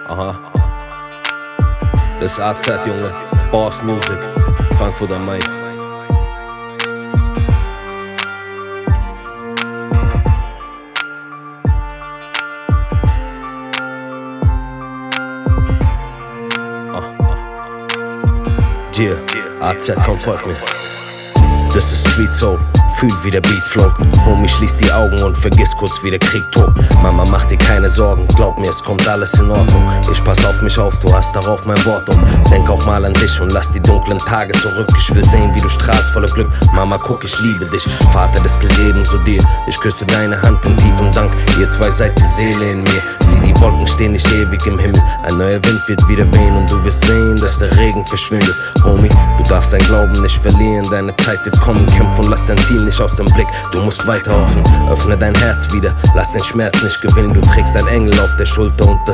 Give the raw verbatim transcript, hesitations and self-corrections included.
Aha. Das ist A Z, Junge. Boss Music. Frankfurt am Main. Yeah, A Z, komm, folg mir. Das ist Street Soul, fühl wie der Beat float. Homie, schließ die Augen und vergiss kurz, wie der Krieg tobt. Mama, mach dir keine Sorgen, glaub mir, es kommt alles in Ordnung. Ich pass auf mich auf, du hast darauf mein Wort. Und denk auch mal an dich und lass die dunklen Tage zurück. Ich will sehen, wie du strahlst voller Glück. Mama, guck, ich liebe dich, Vater, das gilt ebenso dir. Ich küsse deine Hand in tiefem Dank, ihr zwei seid die Seele in mir. Sieh, die Wolken stehen nicht ewig im Himmel. Ein neuer Wind wird wieder wehen und du wirst sehen, dass der Regen verschwindet. Homie, du darfst dein Glauben nicht verlieren, deine Zeit wird kommen. Kämpf und lass dein Ziel nicht aus dem Blick, du musst weiter hoffen. Öffne dein Herz wieder, lass den Schmerz nicht gewinnen. Du trägst einen Engel auf der Schulter und das